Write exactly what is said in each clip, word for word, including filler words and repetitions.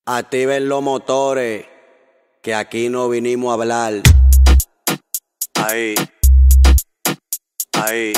Activen los motores, que aquí no vinimos a hablar. Ahí, ahí,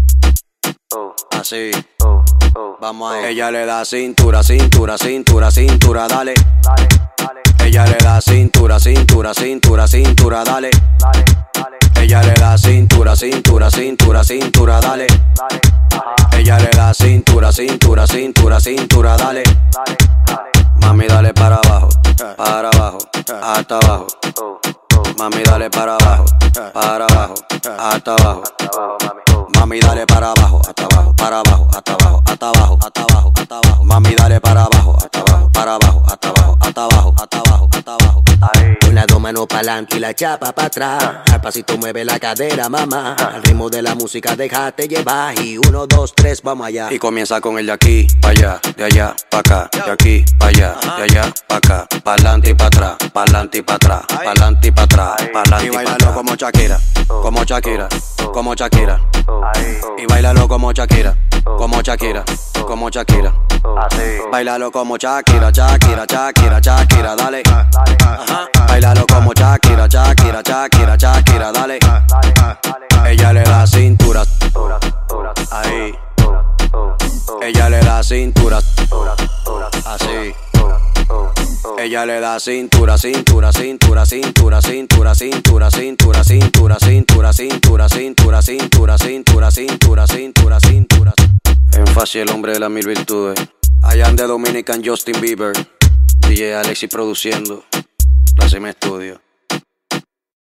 así. Vamos a ella le da cintura, cintura, cintura, cintura, dale. Ella le da cintura, cintura, cintura, cintura, dale. Ella le da cintura, cintura, cintura, cintura, dale. Ella le da cintura, cintura, cintura, cintura, dale. Mami, dale para abajo, para abajo, hasta abajo. Mami, dale para abajo, para abajo, hasta abajo. Mami, dale para abajo, hasta abajo, para abajo, hasta abajo, hasta abajo, hasta abajo, hasta abajo. Mami, dale para abajo, hasta abajo, para abajo, hasta abajo, hasta abajo, hasta abajo, hasta abajo. Con las dos manos pa'lante y la chapa pa' atrás. Al pasito mueve la cadera, mamá. Al ritmo de la música déjate llevar. Y uno, dos, tres, vamos allá. Y comienza con el de aquí pa' allá, de allá pa' acá, de aquí pa' allá, de allá pa' acá, pa'lante y pa' atrás, pa'lante y pa' atrás, pa'lante y pa' atrás, pa'lante y pa' atrás. Y bailalo como Shakira, como Shakira, como Shakira. Y bailalo como Shakira, como Shakira, como Shakira. Bailalo como Shakira, Shakira, Shakira, Shakira, dale. Bailalo como Shakira, Shakira, Shakira, Shakira, dale. Ella le da cintura, ahí. Ella le da cintura, así. Ella le da cintura, cintura, cintura, cintura, cintura, cintura, cintura, cintura, cintura, cintura, cintura, cintura, cintura, cintura, cintura, cintura. Énfasis, el hombre de las mil virtudes. Allá de Dominican Justin Bieber, D J Alexis produciendo, Raceme Studio.